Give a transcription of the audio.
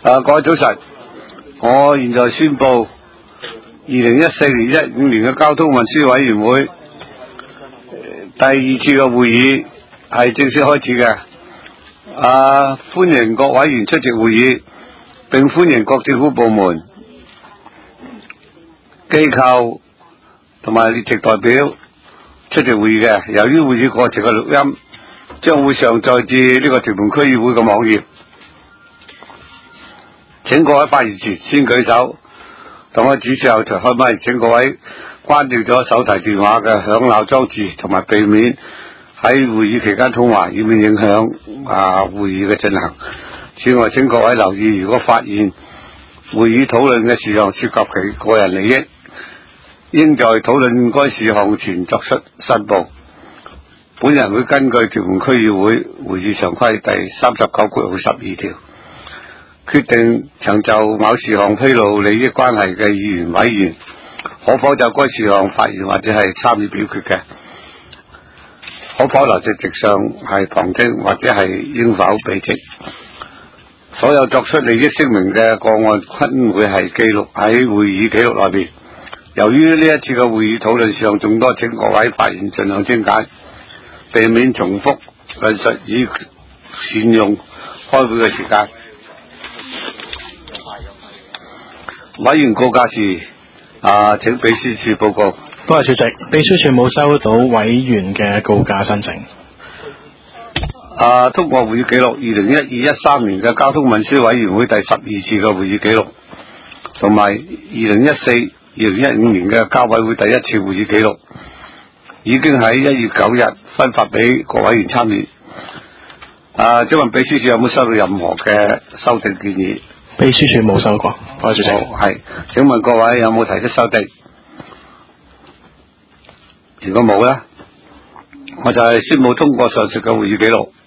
各位早晨，我現在宣布2014-2015年嘅交通運輸委員會第二次嘅會議係正式開始嘅。歡迎各委員出席會議，並歡迎各政府部門、機構同埋列席代表出席會議嘅。由於會議過程嘅錄音將會上載至呢個屯門區議會嘅網頁，請各位發言前先舉手，等我指示後才開麥。請各位關掉咗手提電話嘅響鬧裝置，同埋避免喺會議期間通話，以免影響會議嘅進行。此外，請各位留意，如果發現會議討論嘅事項涉及其個人利益，應在討論該事項前作出申報。本人會根據屯門區議會會議常規第39/12條，決定曾就某事項披露利益關係嘅議員委員，可否就該事項發言或者係參與表決嘅，可否留席上係旁聽或者係應否避席。所有作出利益聲明嘅個案均會係記錄喺會議記錄內邊。由於呢一次嘅會議討論事項眾多，請各位發言盡量精簡，避免重複論述，以善用開會嘅時間。委員告假時，請秘書處報告。 多謝主席，秘書處冇收到委員嘅告假申請。 通過會議記錄2012-13年嘅交通運輸委員會第12次嘅會議記錄，同埋2014-2015年嘅交委會第一次會議記錄，已經喺1月9日分發俾各委員參閱。請問秘書處有冇收到任何嘅修訂建議？ 秘書處冇收過。多謝主席。 係，請問各位有冇提出修訂？如果冇咧，我就係宣布通過上述嘅會議記錄。